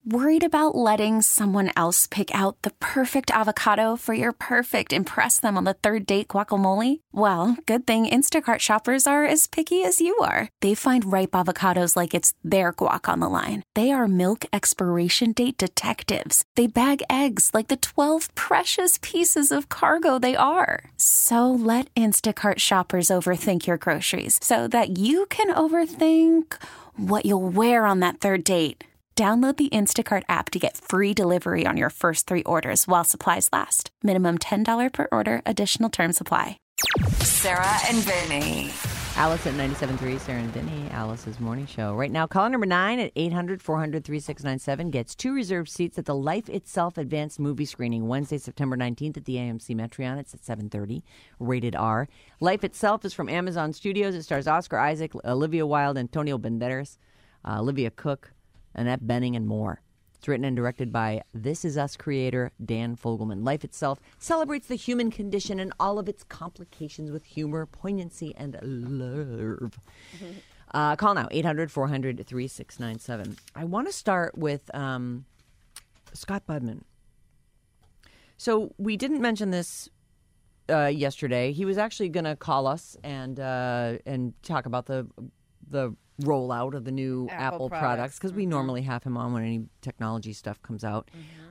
Worried about letting someone else pick out the perfect avocado for your perfect impress them on the third date guacamole? Well, good thing Instacart shoppers are as picky as you are. They find ripe avocados like it's their guac on the line. They are milk expiration date detectives. They bag eggs like the 12 precious pieces of cargo they are. So let Instacart shoppers overthink your groceries so that you can overthink what you'll wear on that third date. Download the Instacart app to get free delivery on your first 3 orders while supplies last. Minimum $10 per order. Additional terms apply. Sarah and Vinny. Alice at 97.3, Sarah and Vinny, Alice's morning show. Right now, caller number 9 at 800-400-3697 gets 2 reserved seats at the Life Itself Advanced Movie Screening Wednesday, September 19th at the AMC Metreon. It's at 7:30, rated R. Life Itself is from Amazon Studios. It stars Oscar Isaac, Olivia Wilde, Antonio Banderas, Olivia Cook, Annette Bening, and more. It's written and directed by This Is Us creator Dan Fogelman. Life Itself celebrates the human condition and all of its complications with humor, poignancy, and love. Call now, 800-400-3697. I want to start with Scott Budman. So we didn't mention this yesterday. He was actually going to call us and talk about the rollout of the new Apple products because we normally have him on when any technology stuff comes out.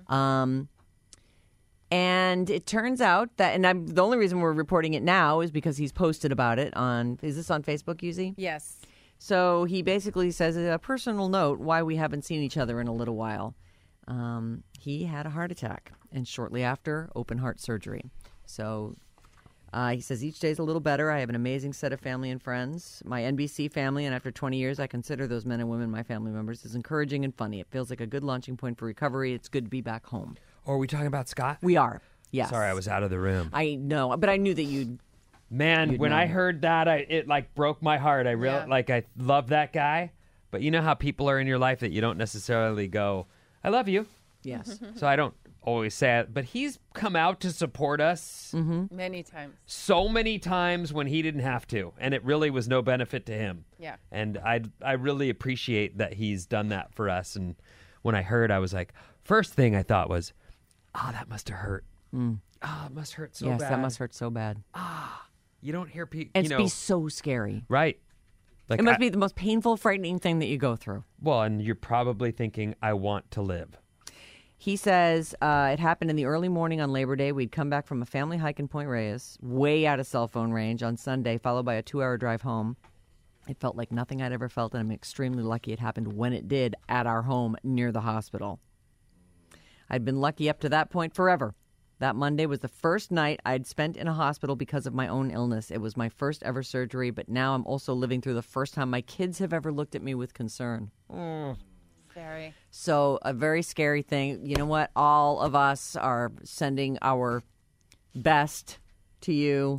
And it turns out that, and the only reason we're reporting it now is because he's posted about it on, is this on Facebook, Yuzi? Yes. So he basically says, a personal note, why we haven't seen each other in a little while. He had a heart attack and shortly after, open heart surgery. So he says, each day's a little better. I have an amazing set of family and friends. My NBC family, and after 20 years, I consider those men and women my family members, is encouraging and funny. It feels like a good launching point for recovery. It's good to be back home. Or are we talking about Scott? We are, yes. Sorry, I was out of the room. I know, but I knew that you'd... Man, when I heard that, it like broke my heart. I love that guy. But you know how people are in your life that you don't necessarily go, I love you. Yes. So I don't always say it, but he's come out to support us many times. So many times when he didn't have to, and it really was no benefit to him. Yeah. And I really appreciate that he's done that for us. And when I heard, I was like, first thing I thought was, that must have hurt. Oh, it must hurt so bad. Yes, that must hurt so bad. You don't hear people. And it's be so scary. Right. Like it must be the most painful, frightening thing that you go through. Well, and you're probably thinking, I want to live. He says it happened in the early morning on Labor Day. We'd come back from a family hike in Point Reyes, way out of cell phone range on Sunday, followed by a 2-hour drive home. It felt like nothing I'd ever felt, and I'm extremely lucky it happened when it did at our home near the hospital. I'd been lucky up to that point forever. That Monday was the first night I'd spent in a hospital because of my own illness. It was my first ever surgery, but now I'm also living through the first time my kids have ever looked at me with concern. Scary. So a very scary thing. You know what? All of us are sending our best to you.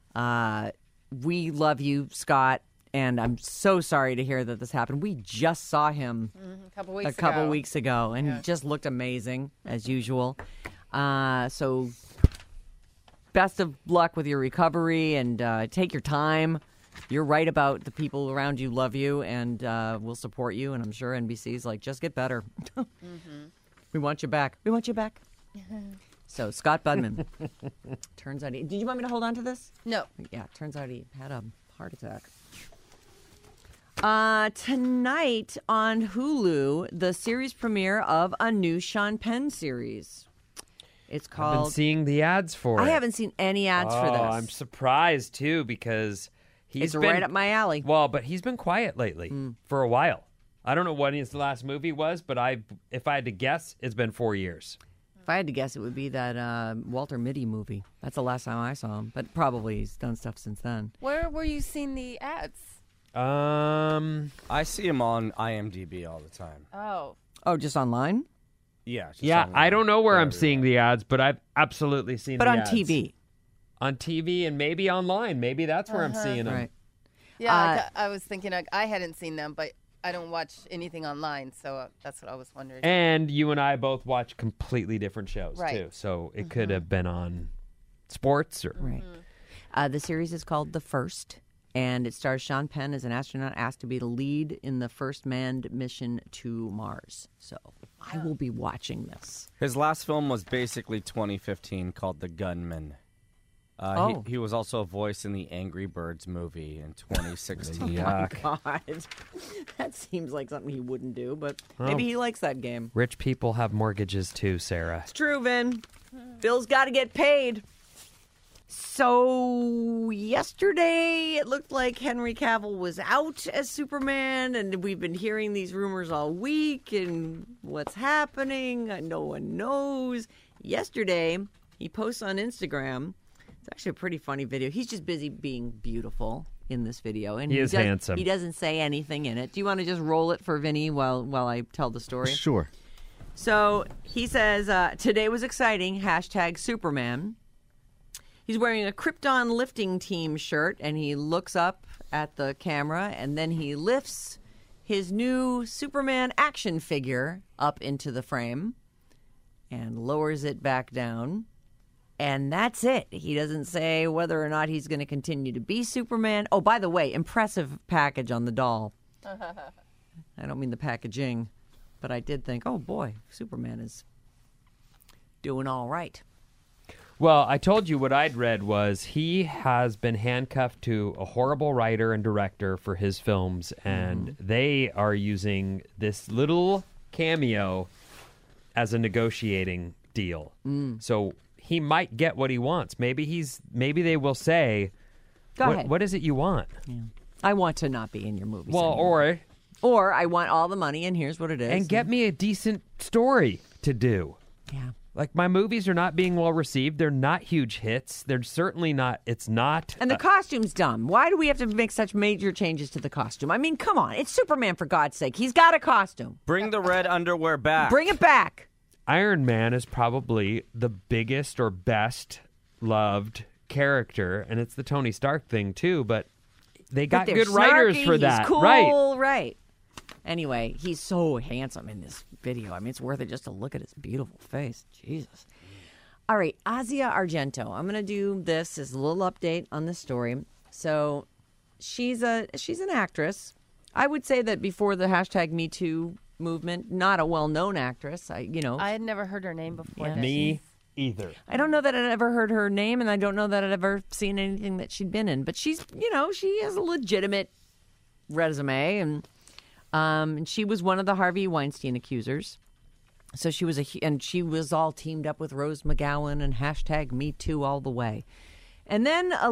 We love you, Scott, and I'm so sorry to hear that this happened. We just saw him a couple weeks ago, and he just looked amazing, as usual. So best of luck with your recovery, and take your time. You're right about the people around you love you and will support you. And I'm sure NBC's like, just get better. We want you back. We want you back. So Scott Budman. Turns out did you want me to hold on to this? No. Yeah, turns out he had a heart attack. Tonight on Hulu, the series premiere of a new Sean Penn series. It's called... I've been seeing the ads for it. I haven't seen any ads for this. I'm surprised, too, because... It's right up my alley. Well, but he's been quiet lately for a while. I don't know when his last movie was, but if I had to guess, it's been 4 years. If I had to guess, it would be that Walter Mitty movie. That's the last time I saw him, but probably he's done stuff since then. Where were you seeing the ads? I see him on IMDb all the time. Oh, just online? Yeah. Online. I don't know where I'm seeing the ads, but I've absolutely seen the ads. But on TV. On TV and maybe online. Maybe that's where I'm seeing them. Right. Yeah, I was thinking I hadn't seen them, but I don't watch anything online, so that's what I was wondering. And you and I both watch completely different shows, right. too. So it could have been on sports or... Right. The series is called The First. And it stars Sean Penn as an astronaut asked to be the lead in the first manned mission to Mars. So I will be watching this. His last film was basically 2015 called The Gunman. He was also a voice in the Angry Birds movie in 2016. Yuck. God, that seems like something he wouldn't do, but maybe he likes that game. Rich people have mortgages too, Sarah. It's true, Vin. Bill's got to get paid. So yesterday, it looked like Henry Cavill was out as Superman, and we've been hearing these rumors all week, and what's happening, no one knows. Yesterday, he posts on Instagram. It's actually a pretty funny video. He's just busy being beautiful in this video. And he is handsome. He doesn't say anything in it. Do you want to just roll it for Vinny while I tell the story? Sure. So he says, today was exciting, #Superman. He's wearing a Krypton lifting team shirt, and he looks up at the camera, and then he lifts his new Superman action figure up into the frame and lowers it back down. And that's it. He doesn't say whether or not he's going to continue to be Superman. Oh, by the way, impressive package on the doll. I don't mean the packaging, but I did think, oh boy, Superman is doing all right. Well, I told you what I'd read was he has been handcuffed to a horrible writer and director for his films, and they are using this little cameo as a negotiating deal. So he might get what he wants. Maybe they will say, Go ahead. What is it you want? Yeah. I want to not be in your movies Well, anymore. Or I want all the money, and here's what it is. And get me a decent story to do. Yeah. Like, my movies are not being well received. They're not huge hits. They're certainly not. It's not. And the costume's dumb. Why do we have to make such major changes to the costume? I mean, come on. It's Superman, for God's sake. He's got a costume. Bring the red underwear back. Bring it back. Iron Man is probably the biggest or best loved character, and it's the Tony Stark thing too, but they got But good they're writers snarky, for that. He's cool, right. right. Anyway, he's so handsome in this video. I mean, it's worth it just to look at his beautiful face. Jesus. All right, Asia Argento. I'm going to do this as a little update on this story. So she's an actress. I would say that before the #MeToo movement, not a well-known actress. I had never heard her name before. Yeah. This. Me either. I don't know that I'd ever heard her name, and I don't know that I'd ever seen anything that she'd been in. But she's, she has a legitimate resume, and she was one of the Harvey Weinstein accusers. So she was all teamed up with Rose McGowan and #MeToo all the way. And then a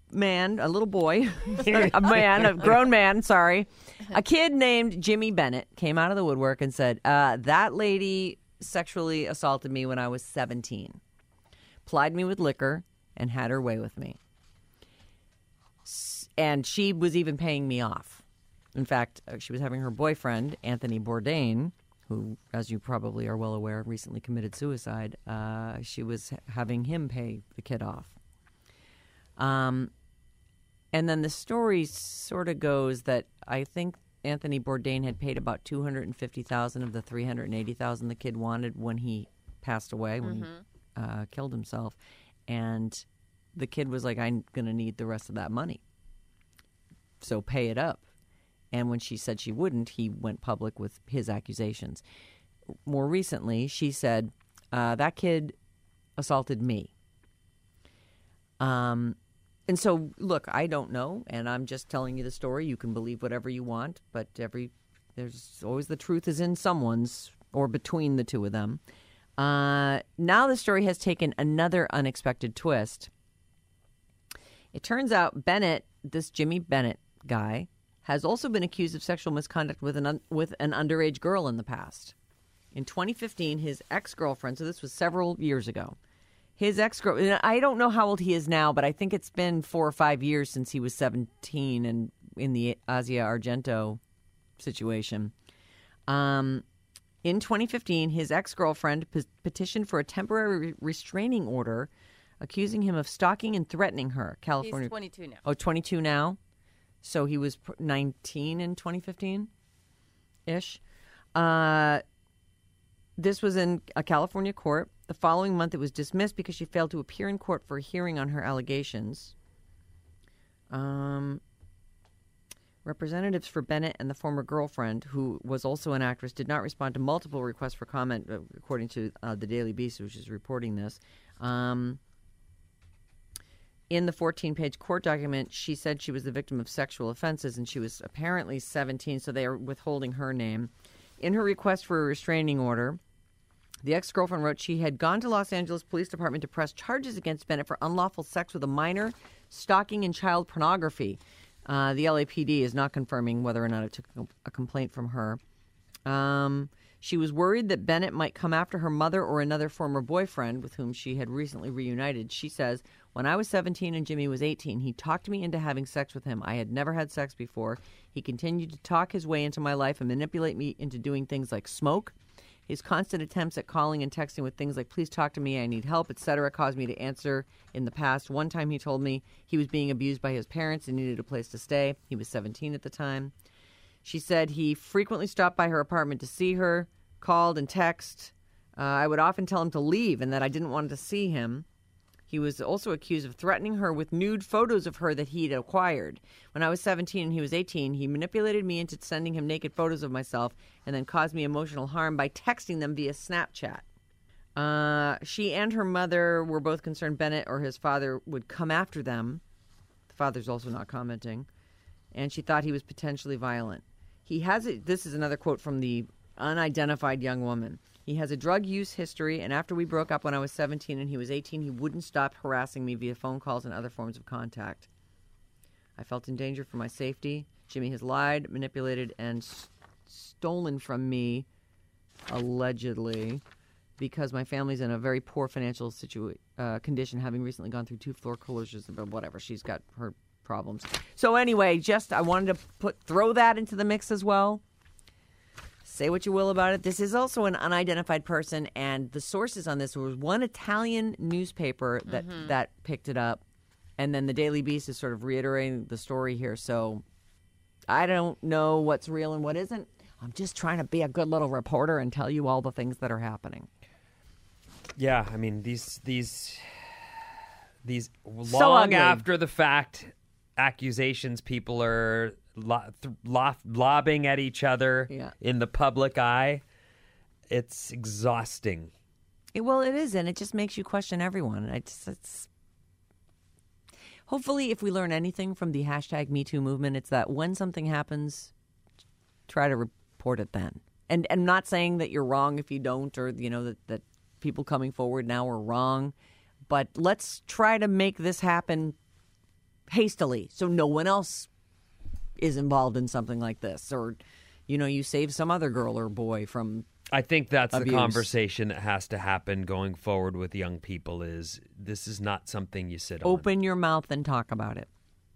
grown man, a kid named Jimmy Bennett came out of the woodwork and said, that lady sexually assaulted me when I was 17, plied me with liquor, and had her way with me. And she was even paying me off. In fact, she was having her boyfriend, Anthony Bourdain, who, as you probably are well aware, recently committed suicide. She was having him pay the kid off. And then the story sort of goes that I think Anthony Bourdain had paid about $250,000 of the $380,000 the kid wanted when he passed away, when he killed himself. And the kid was like, I'm going to need the rest of that money, so pay it up. And when she said she wouldn't, he went public with his accusations. More recently, she said, that kid assaulted me. And so, look, I don't know, and I'm just telling you the story. You can believe whatever you want, but there's always the truth is in someone's or between the two of them. Now the story has taken another unexpected twist. It turns out this Jimmy Bennett guy, has also been accused of sexual misconduct with an underage girl in the past. In 2015, his ex-girlfriend, so this was several years ago, his ex-girlfriend, I don't know how old he is now, but I think it's been 4 or 5 years since he was 17 and in the Asia Argento situation. In 2015, his ex-girlfriend petitioned for a temporary restraining order accusing him of stalking and threatening her. California. He's 22 now. Oh, 22 now? So he was 19 in 2015-ish. This was in a California court. The following month, it was dismissed because she failed to appear in court for a hearing on her allegations. Representatives for Bennett and the former girlfriend, who was also an actress, did not respond to multiple requests for comment, according to the Daily Beast, which is reporting this. In the 14-page court document, she said she was the victim of sexual offenses, and she was apparently 17, so they are withholding her name. In her request for a restraining order, the ex-girlfriend wrote she had gone to Los Angeles Police Department to press charges against Bennett for unlawful sex with a minor, stalking, and child pornography. The LAPD is not confirming whether or not it took a complaint from her. She was worried that Bennett might come after her mother or another former boyfriend with whom she had recently reunited. She says, when I was 17 and Jimmy was 18, he talked me into having sex with him. I had never had sex before. He continued to talk his way into my life and manipulate me into doing things like smoke. His constant attempts at calling and texting with things like, please talk to me, I need help, etc., caused me to answer in the past. One time he told me he was being abused by his parents and needed a place to stay. He was 17 at the time. She said he frequently stopped by her apartment to see her, called and texted. I would often tell him to leave and that I didn't want to see him. He was also accused of threatening her with nude photos of her that he'd acquired. When I was 17 and he was 18, he manipulated me into sending him naked photos of myself and then caused me emotional harm by texting them via Snapchat. She and her mother were both concerned Bennett or his father would come after them. The father's also not commenting. And she thought he was potentially violent. This is another quote from the unidentified young woman. He has a drug use history, and after we broke up when I was 17 and he was 18, he wouldn't stop harassing me via phone calls and other forms of contact. I felt in danger for my safety. Jimmy has lied, manipulated, and stolen from me, allegedly, because my family's in a very poor financial condition, having recently gone through 2 foreclosures, but whatever. She's got her problems. So anyway, I wanted to throw that into the mix as well. Say what you will about it. This is also an unidentified person, and the sources on this was one Italian newspaper that picked it up, and then the Daily Beast is sort of reiterating the story here. So I don't know what's real and what isn't. I'm just trying to be a good little reporter and tell you all the things that are happening. Yeah, I mean these long after the fact accusations people are lobbing at each other in the public eye. It's exhausting. Well, it is, and it just makes you question everyone. Hopefully, if we learn anything from the hashtag #MeToo movement, it's that when something happens, try to report it then. And I'm not saying that you're wrong if you don't, or that people coming forward now are wrong, but let's try to make this happen hastily so no one else is involved in something like this, or you save some other girl or boy from I think that's abuse. The conversation that has to happen going forward with young people is this is not something you sit on. Open your mouth and talk about it.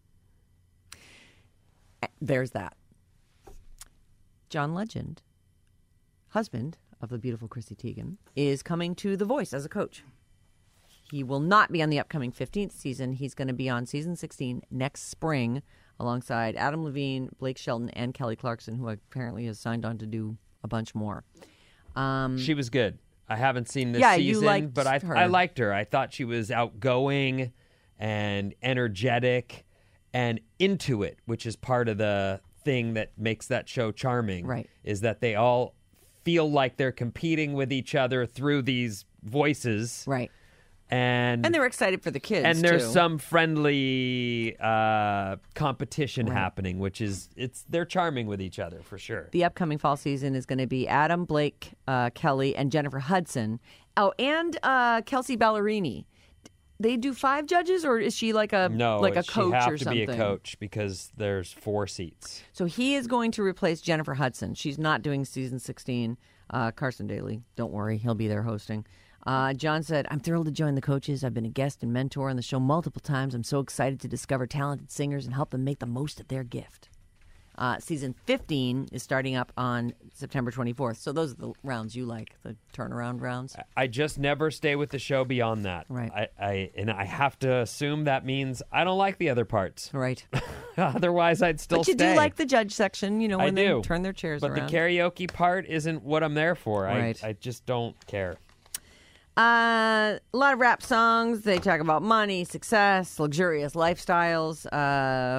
There's that. John Legend, husband of the beautiful Chrissy Teigen, is coming to The Voice as a coach. He will not be on the upcoming 15th season. He's going to be on season 16 next spring alongside Adam Levine, Blake Shelton, and Kelly Clarkson, who apparently has signed on to do a bunch more. She was good. I haven't seen this you season, liked but her. I liked her. I thought she was outgoing and energetic and into it, which is part of the thing that makes that show charming. Right. Is that they all feel like they're competing with each other through these voices. Right. And they're excited for the kids, and there's too. some friendly competition happening, which is they're charming with each other for sure. The upcoming fall season is going to be Adam, Blake, Kelly, and Jennifer Hudson. Oh, and Kelsey Ballerini. They do 5 judges, or is she like a coach or something? No, she have to be a coach because there's 4 seats. So he is going to replace Jennifer Hudson. She's not doing season 16. Carson Daly, don't worry, he'll be there hosting. John said, I'm thrilled to join the coaches. I've been a guest and mentor on the show multiple times. I'm so excited to discover talented singers and help them make the most of their gift. Season 15 is starting up on September 24th. So those are the rounds you like, the turnaround rounds. I just never stay with the show beyond that. Right. I have to assume that means I don't like the other parts. Right. Otherwise, I'd still stay. But you do like the judge section, when they turn their chairs but around. But the karaoke part isn't what I'm there for. Right. I just don't care. A lot of rap songs. They talk about money, success, luxurious lifestyles.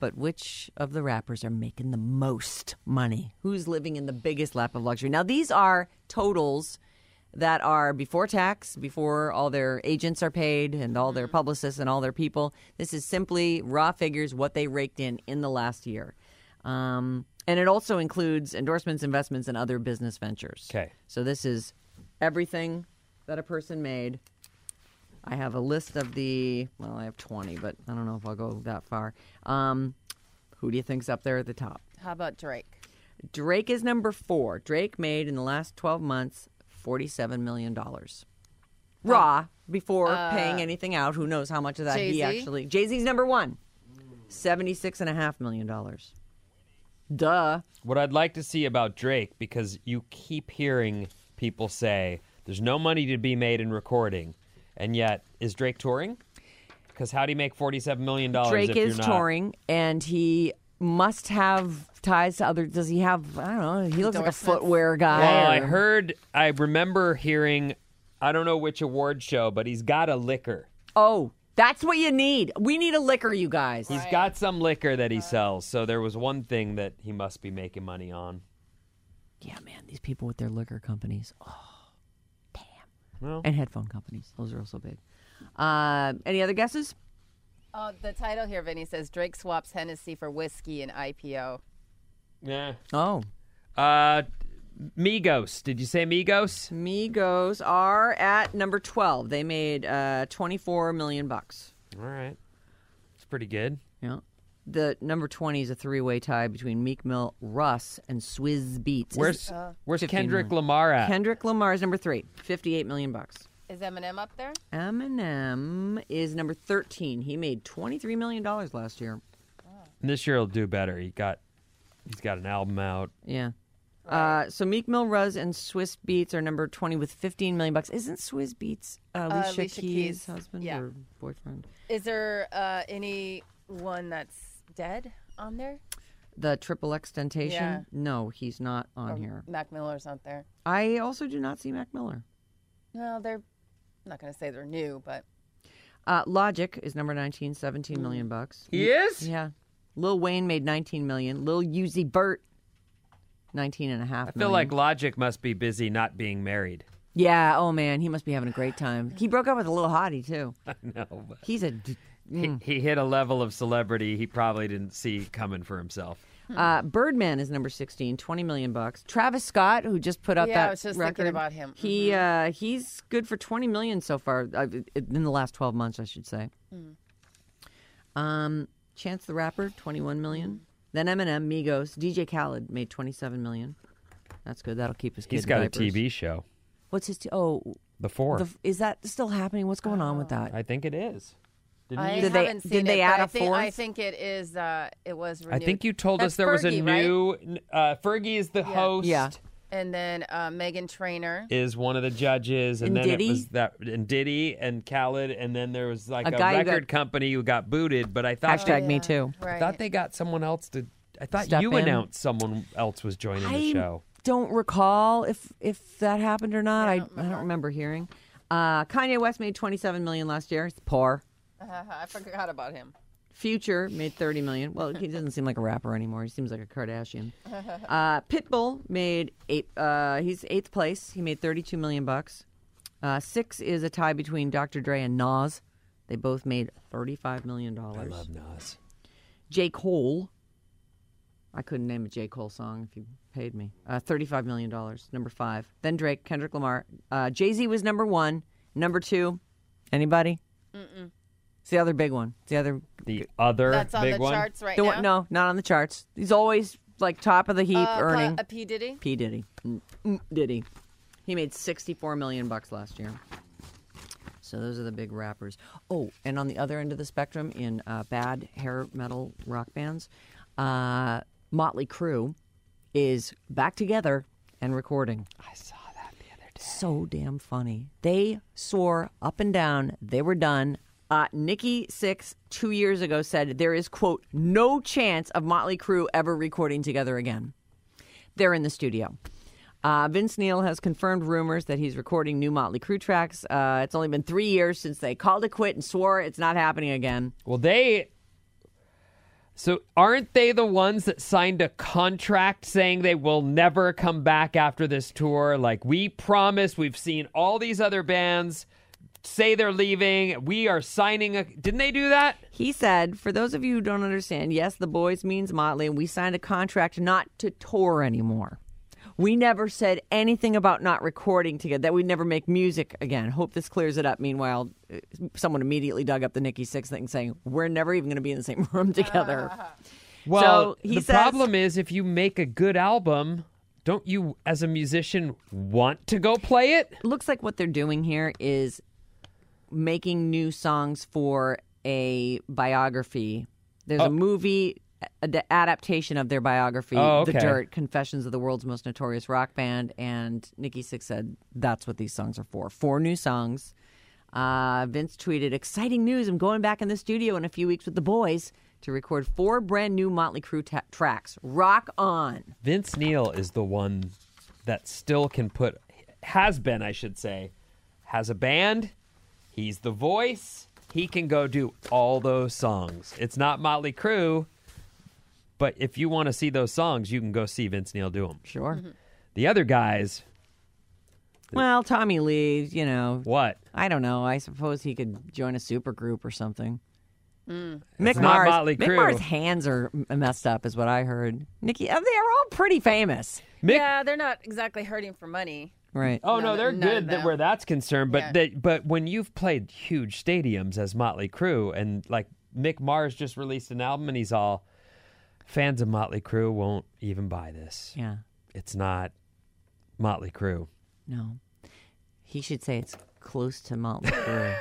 but which of the rappers are making the most money? Who's living in the biggest lap of luxury? Now, these are totals that are before tax, before all their agents are paid and all their publicists and all their people. This is simply raw figures, what they raked in the last year. And it also includes endorsements, investments, and other business ventures. Okay. So this is everything that a person made. I have a list of I have 20, but I don't know if I'll go that far. Who do you think's up there at the top? How about Drake? Drake is number 4. Drake made in the last 12 months $47 million. Raw, before paying anything out. Who knows how much of that he Jay-Z? actually... Jay-Z's number 1. $76.5 million. Duh. What I'd like to see about Drake, because you keep hearing people say there's no money to be made in recording, and yet, is Drake touring? Because how do you make $47 million Drake if is you're not... touring, and he must have ties to other... Does he have... I don't know. He looks like a Endorsements? footwear guy. Well, I remember hearing, I don't know which award show, but he's got a liquor. Oh, that's what you need. We need a liquor, you guys. He's got some liquor that he sells, so there was one thing that he must be making money on. Yeah, man, these people with their liquor companies. Oh, damn. Well, And headphone companies. Those are also big. Any other guesses? Oh, the title here, Vinny, says Drake swaps Hennessy for whiskey in IPO. yeah. Oh. Migos. Did you say Migos? Migos are at number 12. They made $24 million. All right. It's pretty good. Yeah. The number 20 is a three-way tie between Meek Mill, Russ, and Swizz Beatz. Where's 15 Kendrick million. Lamar at? Kendrick Lamar is number 3, $58 million. Is Eminem up there? Eminem is number 13. He made $23 million last year. This year he'll do better. He's got an album out. Yeah. So Meek Mill, Russ, and Swizz Beatz are number 20 with $15 million. Isn't Swizz Beatz Alicia Alicia Keys' Keys, husband yeah. or boyfriend? Is there anyone that's dead on there? The Triple X Temptation? Yeah. No, he's not on here. Mac Miller's not there. I also do not see Mac Miller. No, I'm not going to say they're new, but Logic is number 19, $17 million. He is? Yeah. Lil Wayne made $19 million. Lil Uzi Vert, $19.5 million. I feel like Logic must be busy not being married. Yeah. Oh man, he must be having a great time. He broke up with a little hottie too. I know. But He's a. he hit a level of celebrity he probably didn't see coming for himself. Birdman is number 16, $20 million. Travis Scott, who just put up yeah, that I was just record, thinking about him. He's good for $20 million so far in the last 12 months, I should say. Chance the Rapper, $21 million. Then Eminem, Migos, DJ Khaled made $27 million. That's good. That'll keep his kids. He's got diapers. a TV show. What's his? The Four. Is that still happening? What's going on with that? I think it is. I Did they- haven't seen did they it, add but a fourth? I think it is. It was renewed. I think you told That's us there was a Fergie, right? new. Fergie is the host. Yeah. And then Megan Trainor. Is one of the judges, and, And then Diddy? it was that, and Diddy and Khaled, and then there was like A a guy who record company who got booted. But I thought Hashtag me too. I thought they got someone else to. I thought Step you in. announced someone else was joining the show. Don't recall if that happened or not. I don't remember hearing. Kanye West made $27 million last year. He's poor. I forgot about him. Future made $30 million. Well, he doesn't seem like a rapper anymore. He seems like a Kardashian. Pitbull made he's 8th place. He made $32 million. 6 is a tie between Dr. Dre and Nas. They both made $35 million. I love Nas. J. Cole. I couldn't name a J. Cole song if you paid me. $35 million, number 5. Then Drake, Kendrick Lamar. Jay-Z was number 1. Number 2, anybody? Mm-mm. It's the other big one. It's the other. The other That's on big the one. charts right The now. one, no, not on the charts. He's always like top of the heap earning. P. Diddy. P. Diddy. Diddy. He made $64 million last year. So those are the big rappers. Oh, and on the other end of the spectrum, in bad hair metal rock bands, Motley Crue is back together and recording. I saw that the other day. So damn funny. They swore up and down they were done. Nikki Sixx 2 years ago said there is, quote, no chance of Motley Crue ever recording together again. They're in the studio. Vince Neil has confirmed rumors that he's recording new Motley Crue tracks. It's only been 3 years since they called it quit and swore it's not happening again. Well, So aren't they the ones that signed a contract saying they will never come back after this tour? Like, we promise, we've seen all these other bands say they're leaving. We are signing a... Didn't they do that? He said, for those of you who don't understand, yes, the boys means Motley, and we signed a contract not to tour anymore. We never said anything about not recording together, that we'd never make music again. Hope this clears it up. Meanwhile, someone immediately dug up the Nikki Sixx thing saying, we're never even going to be in the same room together. Well, so the problem is if you make a good album, don't you, as a musician, want to go play it? Looks like what they're doing here is making new songs for a biography. There's a movie adaptation of their biography, okay. The Dirt, Confessions of the World's Most Notorious Rock Band, and Nikki Sixx said that's what these songs are for. 4 new songs. Vince tweeted, exciting news, I'm going back in the studio in a few weeks with the boys to record 4 brand new Motley Crue tracks. Rock on. Vince Neil is the one that still can put, has been, I should say, has a band. He's the voice. He can go do all those songs. It's not Motley Crue, but if you want to see those songs, you can go see Vince Neil do them. Sure. The other guys... Well, Tommy Lee, you know. What? I don't know. I suppose he could join a supergroup or something. It's Mick not Motley Crue. Mars' hands are messed up, is what I heard. Nikki, they're all pretty famous. Yeah, they're not exactly hurting for money. Right. Oh, no, they're none of good them. where that's concerned. But Yeah. but when you've played huge stadiums as Motley Crue, and like Mick Mars just released an album and he's all, fans of Motley Crue won't even buy this. Yeah. It's not Motley Crue. No. He should say it's close to Motley Crue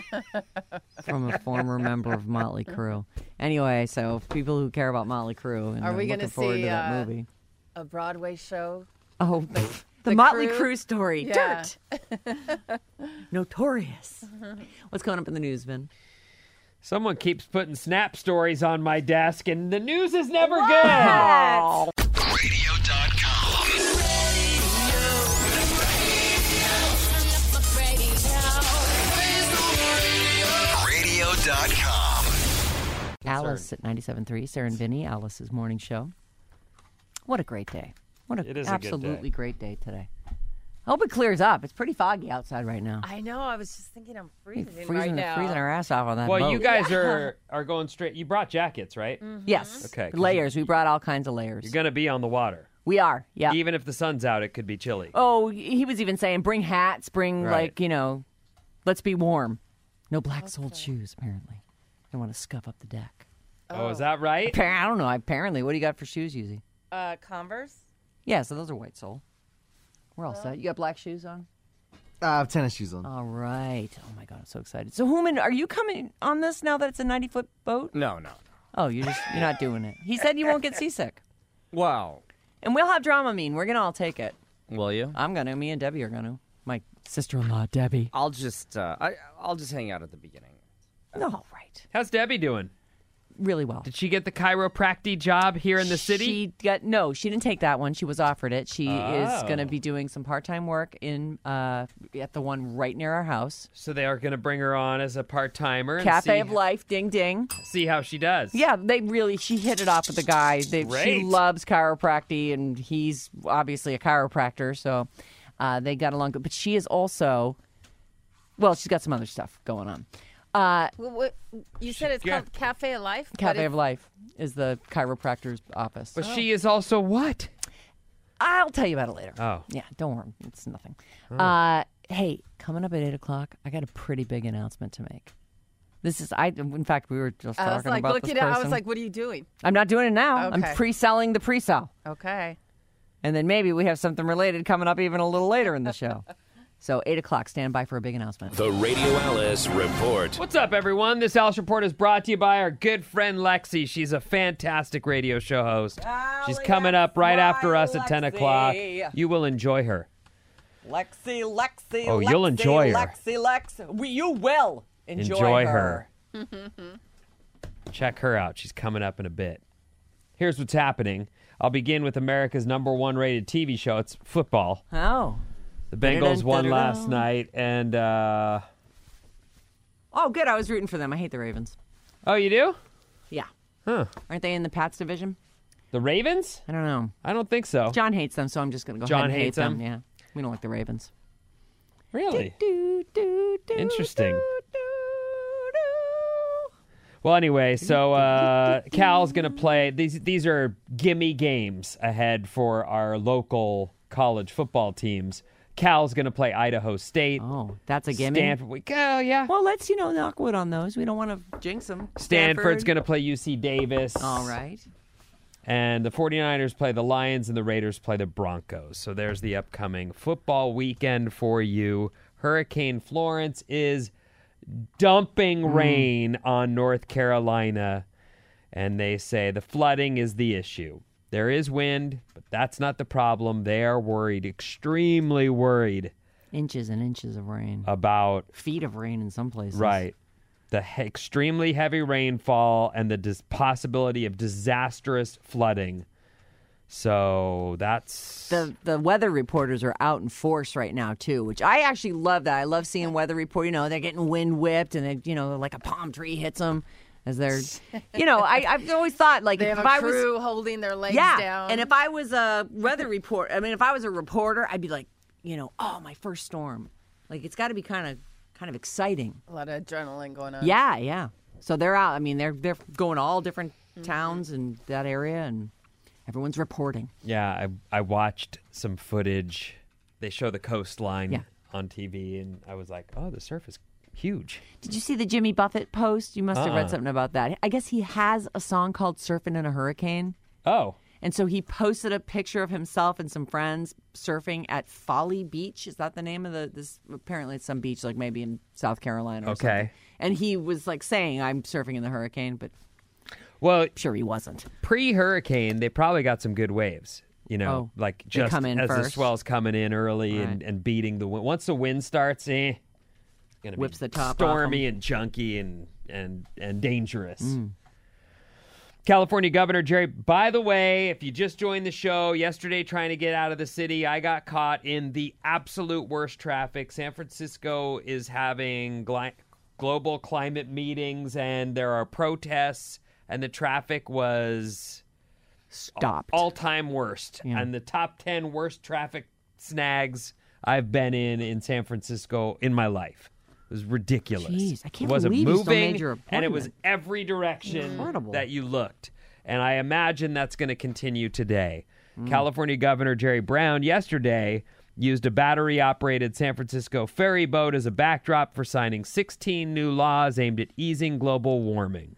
from a former member of Motley Crue. Anyway, so people who care about Motley Crue and Are we looking gonna forward see, to that movie. A Broadway show. Oh, the the Motley Crue? Crue story. Yeah. Dirt. Notorious. What's going up in the news, Vin? Someone keeps putting Snap stories on my desk, and the news is never good. Oh. Radio.com. Alice at 97.3, Sarah and Vinny, Alice's morning show. What a great day. What It an is a good day. absolutely great day today. I hope it clears up. It's pretty foggy outside right now. I know. I was just thinking I'm freezing Freezing, right now. freezing our ass off on that Well, boat. you guys are going straight. You brought jackets, right? Yes. Okay, 'cause Layers. We brought all kinds of layers. You're going to be on the water. We are. Yeah. Even if the sun's out, it could be chilly. Oh, he was even saying bring hats, bring Right. let's be warm. No black-soled shoes, apparently. Don't want to scuff up the deck. Oh, is that right? I don't know. Apparently. What do you got for shoes, Yuzi? Converse. Yeah, so those are white sole. We're all set. You got black shoes on? I have tennis shoes on. All right. Oh, my God. I'm so excited. So, Hooman, are you coming on this now that it's a 90-foot boat? No. Oh, you're not doing it. He said you won't get seasick. Wow. And we'll have Dramamine. We're going to all take it. Will you? I'm going to. Me and Debbie are going to. My sister-in-law, Debbie. I'll just I'll just hang out at the beginning. All right. How's Debbie doing? Really well. Did she get the chiropractic job here in the city? She didn't take that one. She was offered it. She is going to be doing some part-time work in at the one right near our house. So they are going to bring her on as a part-timer and Cafe see, of Life, ding ding. see how she does. Yeah, she hit it off with the guy. She Great. loves chiropractic, and he's obviously a chiropractor, so they got along good. But she is also, she's got some other stuff going on. What you said it's Yeah. called Cafe of Life? Cafe of Life is the chiropractor's office. But she is also what? I'll tell you about it later. Oh. Yeah, don't worry. It's nothing. Hey, coming up at 8 o'clock, I got a pretty big announcement to make. In fact, we were just I was talking like about looking this at. I was person. like, what are you doing? I'm not doing it now. I'm Okay. pre-selling the pre-sell. Okay. And then maybe we have something related coming up even a little later in the show. So 8 o'clock, stand by for a big announcement. The Radio Alice Report. What's up, everyone? This Alice Report is brought to you by our good friend Lexi. She's a fantastic radio show host. She's coming up right after us at 10 o'clock. You will enjoy her. Lexi. Oh, you'll enjoy her. You will Enjoy her. Check her out. She's coming up in a bit. Here's what's happening. I'll begin with America's #1 rated TV show. It's football. Oh. The Bengals won last night, and Oh, good. I was rooting for them. I hate the Ravens. oh, you do? Yeah. Huh. Aren't they in the Pats division? The Ravens? I don't know. I don't think so. John hates them, so I'm just going to go John ahead and hates hate them. them? Yeah. We don't like the Ravens. Really? Do. Interesting. Well, anyway, so Cal's going to play. These are gimme games ahead for our local college football teams. Cal's going to play Idaho State. Oh, that's a gimme? Stanford, yeah. Well, let's, knock wood on those. We don't want to jinx them. Stanford's going to play UC Davis. All right. And the 49ers play the Lions and the Raiders play the Broncos. So there's the upcoming football weekend for you. Hurricane Florence is dumping rain on North Carolina, and they say the flooding is the issue. There is wind, but that's not the problem. They are worried, extremely worried. Inches and inches of rain. About feet of rain in some places. Right. The extremely heavy rainfall and the possibility of disastrous flooding. So that's... The weather reporters are out in force right now, too, which I actually love that. I love seeing weather report. They're getting wind whipped and, they, like a palm tree hits them as they're... I've always thought, like, they have if a I crew was... holding their legs Yeah, down. and if I was a weather report... if I was a reporter, I'd be like, oh, my first storm. Like, it's got to be kind of exciting. A lot of adrenaline going on. Yeah. So they're out. They're going to all different towns in that area, and everyone's reporting. Yeah, I watched some footage. They show the coastline on TV, and I was like, oh, the surf is huge. Did you see the Jimmy Buffett post? You must have read something about that. I guess he has a song called Surfing in a Hurricane. Oh. And so he posted a picture of himself and some friends surfing at Folly Beach. Is that the name of this? Apparently it's some beach, like maybe in South Carolina or something. And he was like saying, I'm surfing in the hurricane, but I'm sure he wasn't. Pre-hurricane, they probably got some good waves. Like just come in as first. the swell's coming in early and beating the wind. Once the wind starts, it's going to be Whips the top stormy and junky and dangerous. California Governor Jerry, by the way, if you just joined the show yesterday trying to get out of the city, I got caught in the absolute worst traffic. San Francisco is having global climate meetings, and there are protests, and the traffic was stopped. All-time worst. Yeah. And the top 10 worst traffic snags I've been in San Francisco in my life. It was ridiculous. Jeez, I can't it wasn't believe you still moving, made your and it was appointment. every direction Incredible. that you looked. And I imagine that's going to continue today. California Governor Jerry Brown yesterday used a battery-operated San Francisco ferry boat as a backdrop for signing 16 new laws aimed at easing global warming.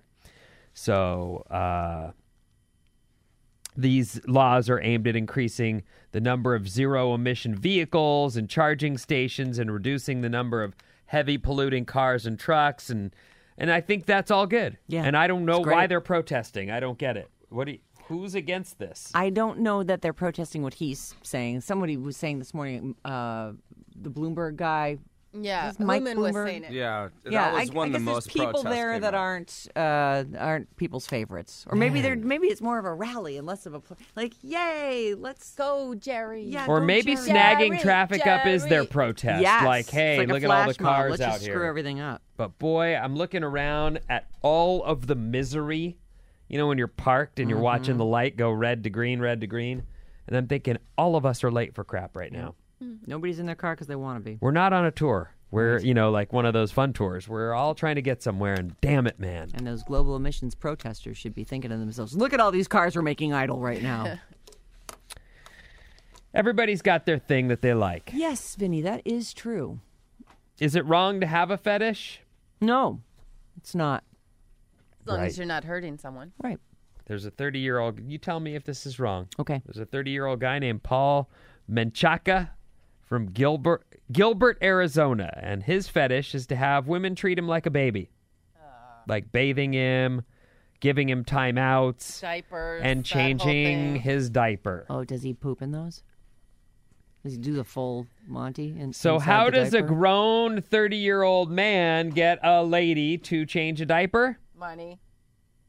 So these laws are aimed at increasing the number of zero-emission vehicles and charging stations and reducing the number of heavy polluting cars and trucks, and I think that's all good. Yeah, and I don't know it's great. why they're protesting. I don't get it. Who's against this? I don't know that they're protesting what he's saying. Somebody was saying this morning, the Bloomberg guy. Yeah, Is Mike Blumen was Bloomberg? saying it. Yeah, that was one I of the guess most there's people protests there came that out. aren't people's favorites, or maybe maybe it's more of a rally and less of a like, yay, let's Go, Jerry. Yeah, Or go, maybe Jerry. snagging Jerry, traffic up is their Jerry. protest. Yes. Like, hey, It's like look a at all the flash mob. cars Let's out just here. screw everything up. But boy, I'm looking around at all of the misery. When you're parked and you're watching the light go red to green, and I'm thinking all of us are late for crap right now. Nobody's in their car because they want to be. We're not on a tour. We're, like one of those fun tours. We're all trying to get somewhere, and damn it, man. And those global emissions protesters should be thinking to themselves, look at all these cars we're making idle right now. Everybody's got their thing that they like. Yes, Vinny, that is true. Is it wrong to have a fetish? No, it's not. As long Right. as you're not hurting someone. Right. There's a 30-year-old. You tell me if this is wrong. Okay. There's a 30-year-old guy named Paul Menchaca from Gilbert, Arizona, and his fetish is to have women treat him like a baby, like bathing him, giving him timeouts, Diapers. and that whole changing thing. his diaper. Oh, does he poop in those? Does he do the full Monty? So inside how the does a diaper? grown 30-year-old man get a lady to change a diaper? Money.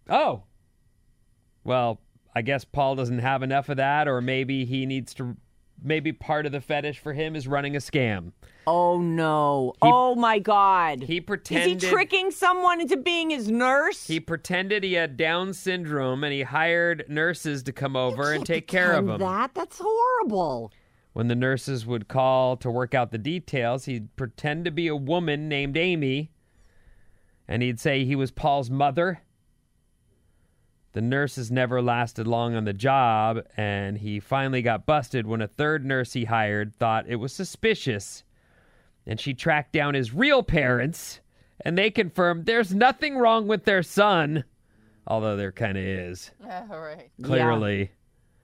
Oh. Well, I guess Paul doesn't have enough of that, or maybe he needs to maybe part of the fetish for him is running a scam. Oh, no. Oh, my God. He pretended... Is he tricking someone into being his nurse? He pretended he had Down syndrome, and he hired nurses to come over and take care of him. That's horrible. When the nurses would call to work out the details, he'd pretend to be a woman named Amy, and he'd say he was Paul's mother. The nurses never lasted long on the job, and he finally got busted when a third nurse he hired thought it was suspicious. And she tracked down his real parents, and they confirmed there's nothing wrong with their son, although there kind of is. Right. Clearly. Yeah.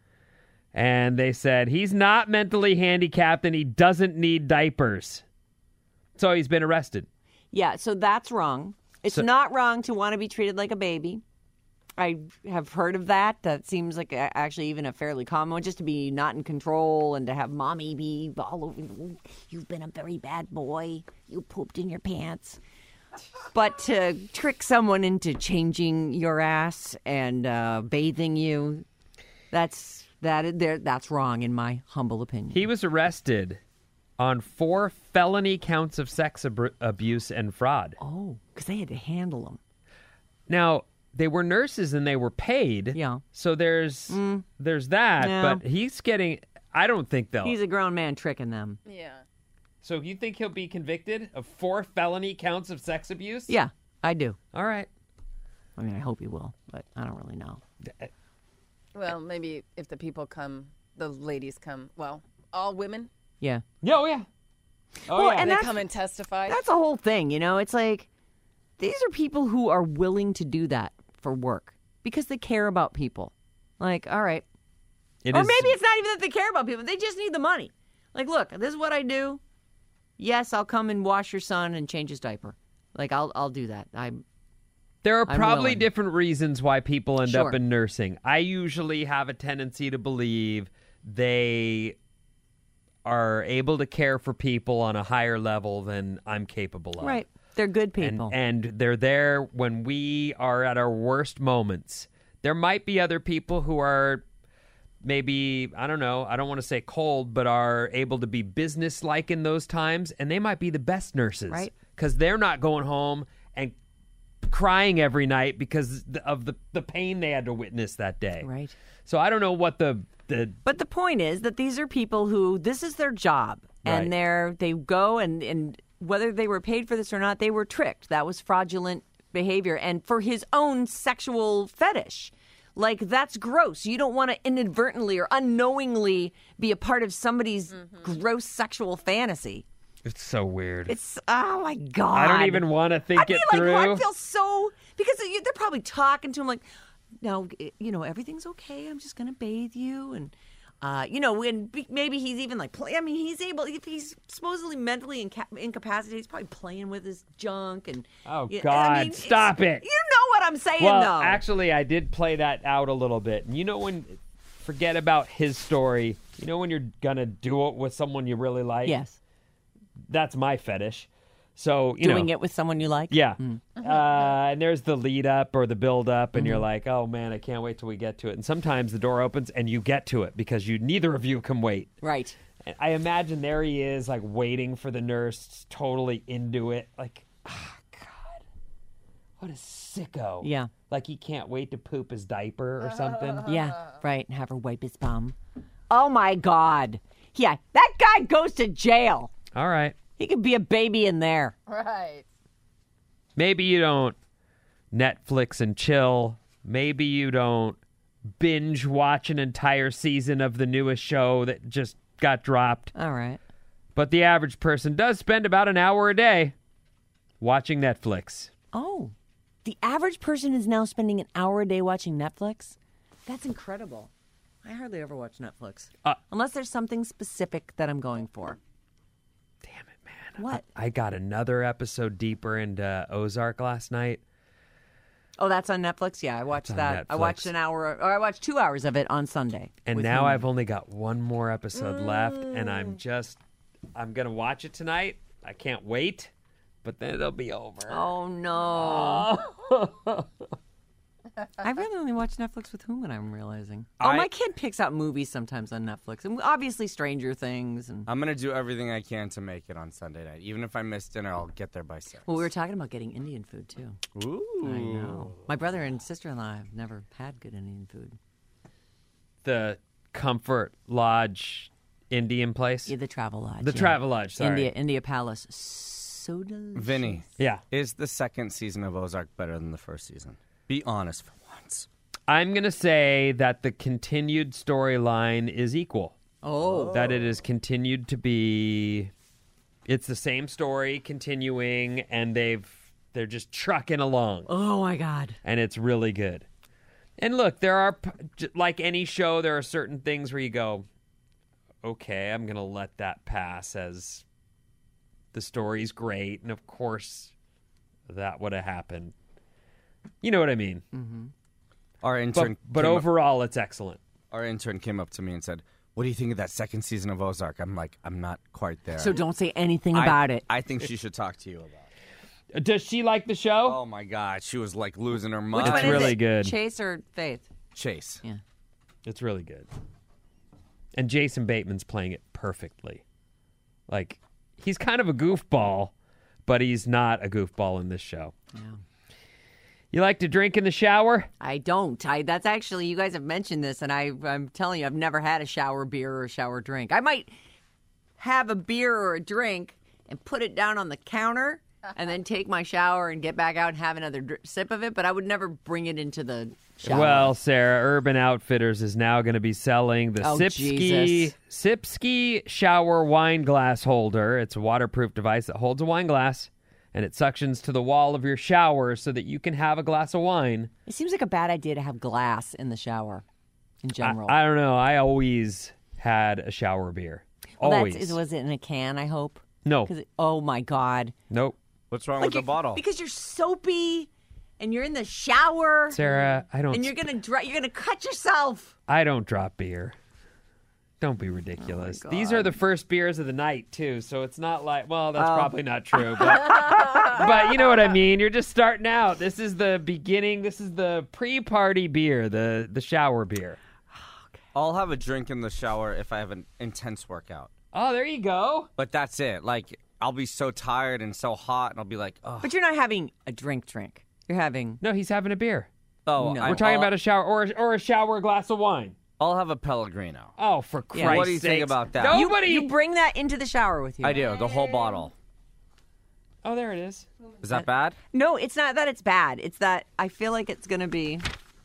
And they said he's not mentally handicapped and he doesn't need diapers. So he's been arrested. Yeah, so that's wrong. It's not wrong to want to be treated like a baby. I have heard of that. That seems like actually even a fairly common one, just to be not in control and to have mommy be all over. You've been a very bad boy. You pooped in your pants. But to trick someone into changing your ass and bathing you, that's wrong in my humble opinion. He was arrested on 4 felony counts of sex abuse and fraud. Oh, because they had to handle him. Now, they were nurses and they were paid. Yeah. So there's that. Yeah. But he's getting, I don't think they'll. He's a grown man tricking them. Yeah. So you think he'll be convicted of 4 felony counts of sex abuse? Yeah, I do. All right. I mean, I hope he will, but I don't really know. Well, maybe if the people come, the ladies come. Well, all women. Yeah. Oh, yeah. Oh, well, yeah. and they come and testify. That's the whole thing, you know? It's like, these are people who are willing to do that for work because they care about people. Like, all right. Maybe it's not even that they care about people. They just need the money. Like, look, this is what I do. Yes, I'll come and wash your son and change his diaper. Like, I'll do that. There are I'm probably willing. different reasons why people end Sure. up in nursing. I usually have a tendency to believe they are able to care for people on a higher level than I'm capable of. Right. They're good people. And they're there when we are at our worst moments. There might be other people who are maybe, I don't know, I don't want to say cold, but are able to be business-like in those times, and they might be the best nurses. Right. Because they're not going home and crying every night because of the pain they had to witness that day. Right. So I don't know what the But the point is that these are people who, this is their job. And they go and whether they were paid for this or not, they were tricked. That was fraudulent behavior. And for his own sexual fetish. Like, that's gross. You don't want to inadvertently or unknowingly be a part of somebody's gross sexual fantasy. It's so weird. It's, oh my God. I don't even want to think it through. I feel so, because they're probably talking to him like, no, you know, everything's okay. I'm just going to bathe you. And, you know, when maybe he's even like, he's able, if he's supposedly mentally incapacitated, he's probably playing with his junk. And oh, God, stop it. You know what I'm saying, well, though. Actually, I did play that out a little bit. And you know when, forget about his story, you know when you're going to do it with someone you really like? Yes. That's my fetish. So, doing it with someone you like? Yeah. And there's the lead up or the build up, and you're like, oh, man, I can't wait till we get to it. And sometimes the door opens and you get to it because neither of you can wait. Right. And I imagine there he is, like, waiting for the nurse, totally into it. Like, oh, God. What a sicko. Yeah. Like he can't wait to poop his diaper or something. Yeah, right. And have her wipe his bum. Oh, my God. Yeah, that guy goes to jail. All right. He could be a baby in there. Right. Maybe you don't Netflix and chill. Maybe you don't binge watch an entire season of the newest show that just got dropped. All right. But the average person does spend about an hour a day watching Netflix. Oh, the average person is now spending an hour a day watching Netflix? That's incredible. I hardly ever watch Netflix. Unless there's something specific that I'm going for. Damn it, man. What? I got another episode deeper into Ozark last night. Oh, that's on Netflix? Yeah, I watched that. I watched an hour, or I watched 2 hours of it on Sunday. And now I've only got one more episode left, and I'm going to watch it tonight. I can't wait, but then it'll be over. Oh, no. I really only watch Netflix with whom, and I'm realizing. My kid picks out movies sometimes on Netflix, and obviously Stranger Things. And I'm going to do everything I can to make it on Sunday night. Even if I miss dinner, I'll get there by 6. Well, we were talking about getting Indian food, too. Ooh. I know. My brother and sister-in-law have never had good Indian food. The Comfort Lodge Indian place? Yeah, the Travel Lodge. The Travel Lodge, sorry. India Palace. So delicious. Vinny. Yeah. Is the second season of Ozark better than the first season? Be honest for once. I'm going to say that the continued storyline is equal. Oh. That it has continued to be... It's the same story continuing, and they're just trucking along. Oh, my God. And it's really good. And look, there are, like any show, there are certain things where you go, okay, I'm going to let that pass as the story's great. And of course, that would have happened. You know what I mean? Mm-hmm. Our intern, but overall, it's excellent. Our intern came up to me and said, "What do you think of that second season of Ozark?" I'm like, "I'm not quite there." So don't say anything about it. I think she should talk to you about it. Does she like the show? Oh my God, she was like losing her mind. Which one It's is really it? good. Chase or Faith? Chase. Yeah. It's really good. And Jason Bateman's playing it perfectly. Like, he's kind of a goofball, but he's not a goofball in this show. Yeah. You like to drink in the shower? I don't. That's actually, you guys have mentioned this, and I'm telling you, I've never had a shower beer or a shower drink. I might have a beer or a drink and put it down on the counter and then take my shower and get back out and have another sip of it, but I would never bring it into the shower. Well, Sarah, Urban Outfitters is now going to be selling the Sipsky shower wine glass holder. It's a waterproof device that holds a wine glass, and it suctions to the wall of your shower so that you can have a glass of wine. It seems like a bad idea to have glass in the shower in general. I don't know. I always had a shower beer. Well, Always. Was it in a can, I hope? No. Oh, my God. Nope. What's wrong with the bottle? Because you're soapy and you're in the shower. Sarah, I don't... And you're gonna cut yourself. I don't drop beer. Don't be ridiculous. Oh These are the first beers of the night, too, so it's not like... Well, that's probably not true, but you know what I mean. You're just starting out. This is the beginning. This is the pre-party beer, the shower beer. I'll have a drink in the shower if I have an intense workout. Oh, there you go. But that's it. Like, I'll be so tired and so hot, and I'll be like, oh. But you're not having a drink. You're having... No, he's having a beer. Oh, No. We're talking about a shower or a shower glass of wine. I'll have a Pellegrino. Oh, for Christ's Yeah. What do you think sakes. about that? Nobody... You bring that into the shower with you. I do, the whole bottle. Oh, there it is. Is that bad? No, it's not that it's bad. It's that I feel like it's going to be...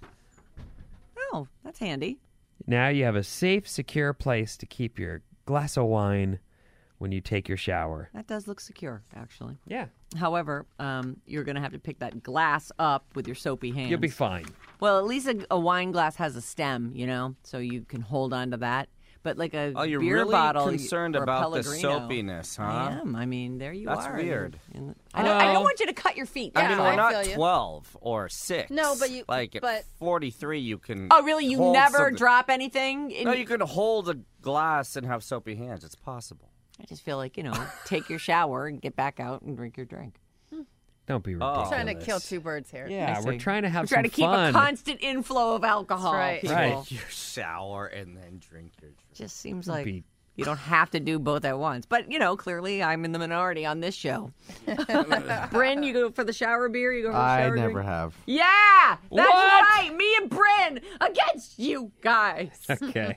Oh, that's handy. Now you have a safe, secure place to keep your glass of wine when you take your shower. That does look secure, actually. Yeah. However, you're going to have to pick that glass up with your soapy hands. You'll be fine. Well, at least a wine glass has a stem, so you can hold on to that. But like a Oh, you're beer really bottle concerned or a about the Pellegrino. soapiness, huh? I am. I mean, there you That's are. weird. I don't want you to cut your feet. I mean, Yeah, we're I not feel you. 12 or 6. No, but you- Like, at but- 43, you can... Oh, really? You hold never something. drop anything? No, you can hold a glass and have soapy hands. It's possible. I just feel like, take your shower and get back out and drink your drink. Don't be ridiculous. Trying to kill two birds here. Yeah, I we're see. trying to have We're trying to keep fun. a constant inflow of alcohol. That's right. people. Right. Take your shower and then drink your drink. Just seems like be- you don't have to do both at once. But, clearly I'm in the minority on this show. Bryn, you go for the shower beer? You go for the I shower never drink? have. Yeah! That's What? right! Me and Bryn against you guys. It's Okay.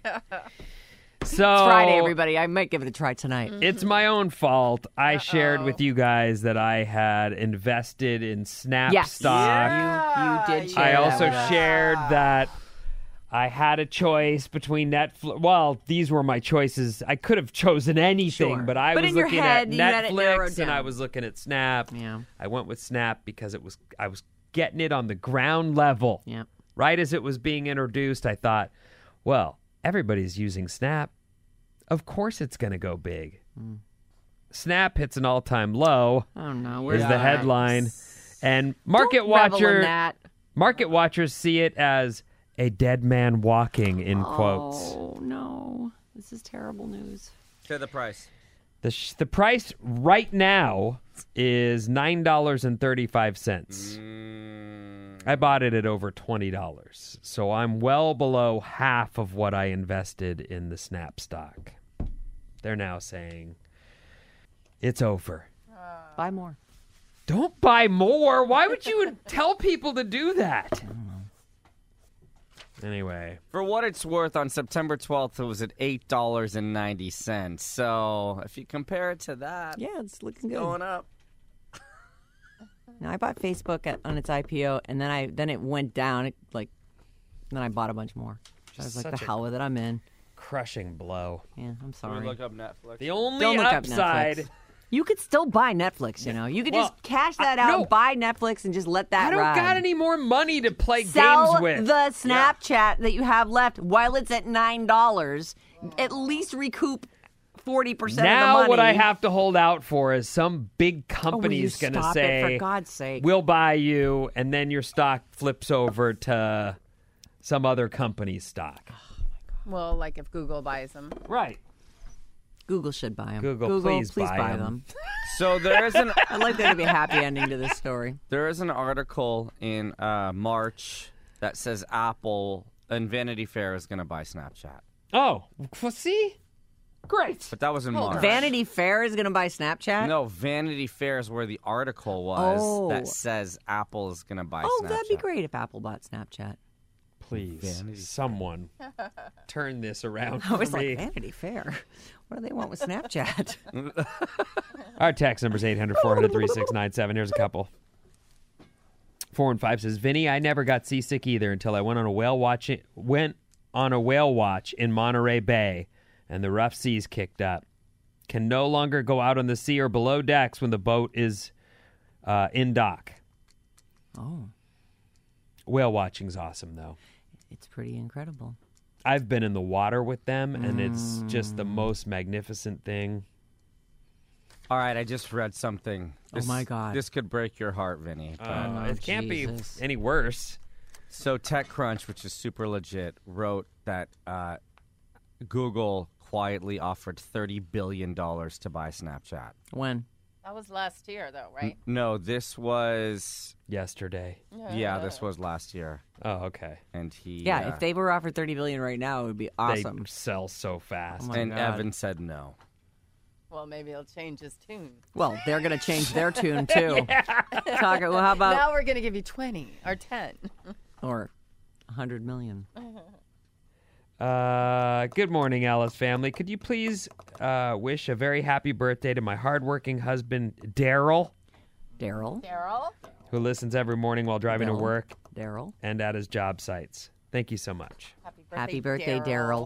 So Friday, everybody. I might give it a try tonight. It's my own fault. I shared with you guys that I had invested in Snap Yes. stock. You did share I that also with us. shared that I had a choice between Netflix. Well, these were my choices. I could have chosen anything, Sure. but I But was in your looking head, at you had it narrowed Netflix and I down. was looking at Snap. Yeah. I went with Snap because I was getting it on the ground level. Yeah. Right as it was being introduced, I thought, well, everybody's using Snap. Of course it's going to go big. Snap hits an all-time low Oh, no. is the headline. And Don't revel in that. market watchers see it as a dead man walking, in quotes. Oh, no. This is terrible news. Say the price. The price right now is $9.35. I bought it at over $20, so I'm well below half of what I invested in the Snap stock. They're now saying it's over. Buy more. Don't buy more. Why would you tell people to do that? I don't know. Anyway. For what it's worth, on September 12th, it was at $8.90. So if you compare it to that, Yeah, it's looking good. going up. Now, I bought Facebook on its IPO, and then it went down. Then I bought a bunch more. I was like, the hell with it, I'm in. Crushing blow. Yeah, I'm Can sorry. we look up Netflix? The only Don't look up upside. Netflix. You could still buy Netflix, you know. You could Well, just cash that out and buy Netflix and just let that I don't ride. got any more money to play Sell games with. the Snapchat that you have left while it's at $9. At least recoup 40% of the Now money. what I have to hold out for is some big company's will you going to stop say, it, for God's sake. we'll buy you, and then your stock flips over to some other company's stock. Well, like if Google buys them. Right. Google should buy them. Google, please buy them. So there is an I'd like there to be a happy ending to this story. there is an article in March that says Apple and Vanity Fair is going to buy Snapchat. Oh, well, see? Great. But that was in March. Vanity Fair is going to buy Snapchat? No, Vanity Fair is where the article was that says Apple is going to buy Snapchat. that'd be great if Apple bought Snapchat. Please, someone turn this around I for was me. like, Vanity Fair? What do they want with Snapchat? Our text number is 800-400-3697. Here's a couple. 415 says, Vinny, I never got seasick either until I went on a whale watch in Monterey Bay, and the rough seas kicked up. Can no longer go out on the sea or below decks when the boat is in dock. Oh, Whale watching's awesome, though. it's pretty incredible. I've been in the water with them, and it's just the most magnificent thing. All right, I just read something. Oh, my God. This could break your heart, Vinny. It can't Jesus. be any worse. So TechCrunch, which is super legit, wrote that Google quietly offered $30 billion to buy Snapchat. When? That was last year, though, right? No, this was... Yesterday. Yeah, this was last year. Oh, okay. And he... Yeah, if they were offered $30 billion right now, it would be awesome. They sell so fast. Oh my And God. Evan said no. Well, maybe he'll change his tune. Well, they're going to change their tune, too. Well, how about... Now we're going to give you 20 or 10. Or 100 million. Good morning, Alice family. Could you please wish a very happy birthday to my hardworking husband, Daryl, Daryl? who listens every morning while driving to Daryl. work Daryl? and at his job sites. Thank you so much. Happy birthday, Daryl.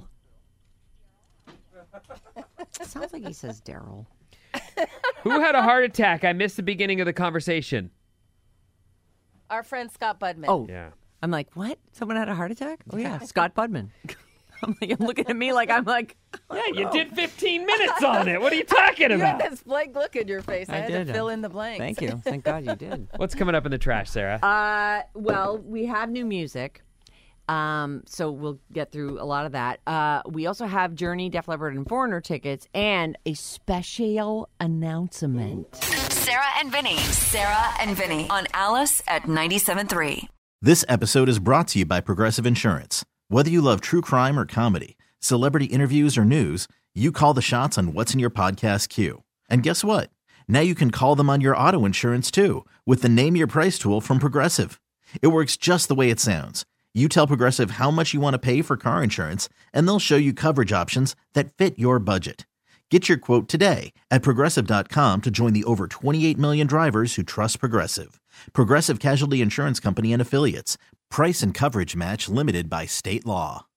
Sounds like he says Daryl. Who had a heart attack? I missed the beginning of the conversation. Our friend Scott Budman. Oh, Yeah. I'm like, what? Someone had a heart attack? Oh, yeah. Scott Budman. I'm looking at me like I'm like, Yeah, you did 15 minutes on it. What are you talking You had about? this blank look in your face. I had did. to fill in the blanks. thank you. Thank God you did. What's coming up in the trash, Sarah? Well, we have new music. So we'll get through a lot of that. We also have Journey, Def Leppard, and Foreigner tickets, and a special announcement. Sarah and Vinny. Sarah and Vinny on Alice at 97.3. This episode is brought to you by Progressive Insurance. Whether you love true crime or comedy, celebrity interviews or news, you call the shots on what's in your podcast queue. And guess what? Now you can call them on your auto insurance too with the Name Your Price tool from Progressive. It works just the way it sounds. You tell Progressive how much you want to pay for car insurance, and they'll show you coverage options that fit your budget. Get your quote today at Progressive.com to join the over 28 million drivers who trust Progressive. Progressive Casualty Insurance Company and Affiliates. Price and coverage match limited by state law.